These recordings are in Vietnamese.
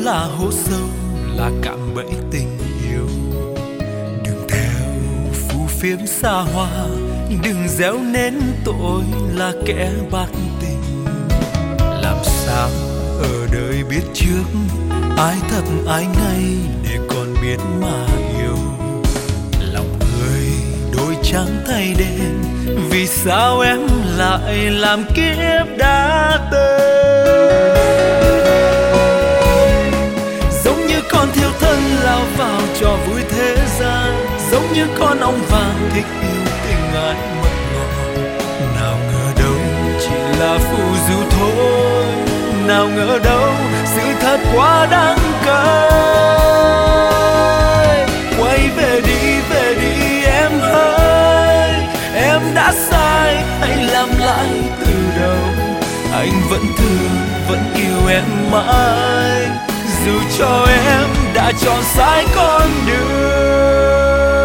là hố sâu, là cạm bẫy tình yêu. Đừng theo phù phiếm xa hoa, đừng gieo nên tội là kẻ bạc tình. Làm sao ở đời biết trước ai thật ai ngay để còn biết mà yêu. Lòng người đôi trắng thay đen, vì sao em lại làm kiếp đã tới. Giống như con thiêu thân lao vào trò vui thế gian, giống như con ong vàng thích yêu tình ai mật ngọt. Nào ngờ đâu chỉ là phù du thôi, nào ngờ đâu sự thật quá đáng cay. Quay về đi em ơi, em đã sai hãy làm lại từ đầu. Anh vẫn thương vẫn yêu em mãi, dù cho em đã chọn sai con đường.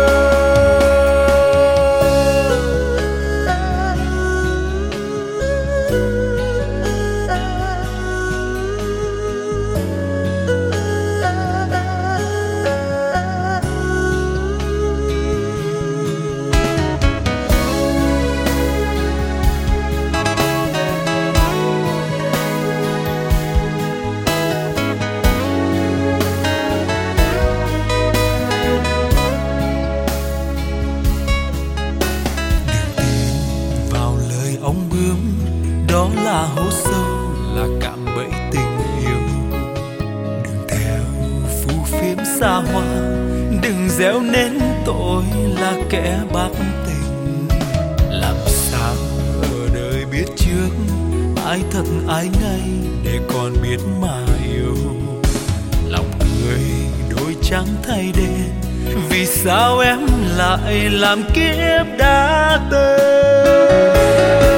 Đó là hố sâu, là cạm bẫy tình yêu. Đừng theo phù phiếm xa hoa, đừng gieo nên tội là kẻ bạc tình. Làm sao ở đời biết trước ai thật ai ngay để còn biết mà yêu. Lòng người đôi trắng thay đen, vì sao em lại làm kiếp đã tới.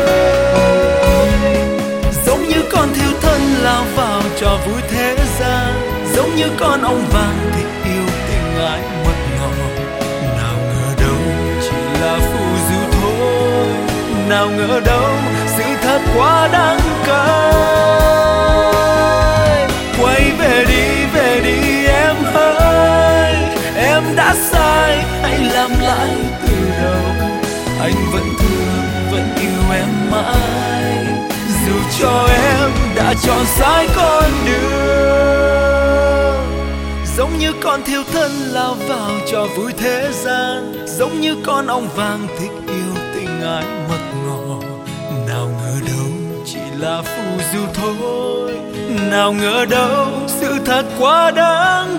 Giống như con thiêu thân lao vào trò vui thế gian, giống như con ong vàng thích yêu tình ai mật ngọt. Nào ngờ đâu chỉ là phù du thôi, nào ngờ đâu sự thật quá đáng cay. Quay về đi em ơi, em đã sai hãy làm lại từ đầu. Anh vẫn thương vẫn yêu em mãi, dù cho em đã chọn sai con đường. Giống như con thiêu thân lao vào trò vui thế gian, giống như con ong vàng thích yêu tình ai mật ngọt. Nào ngờ đâu chỉ là phù du thôi, nào ngờ đâu sự thật quá đáng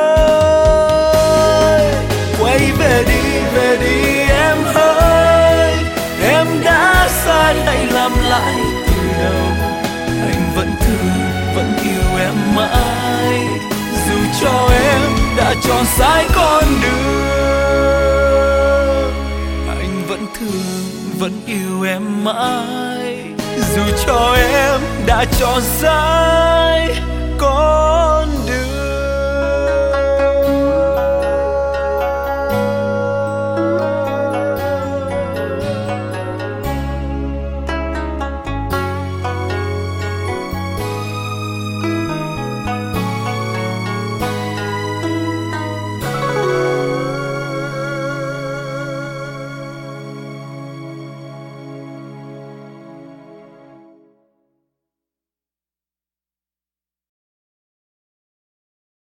cay. Quay về đi em ơi, em đã sai hãy làm lại từ đầu. Anh vẫn thương vẫn yêu em mãi, dù cho em đã chọn sai con đường. Anh vẫn thương vẫn yêu em mãi, dù cho em đã chọn sai con đường.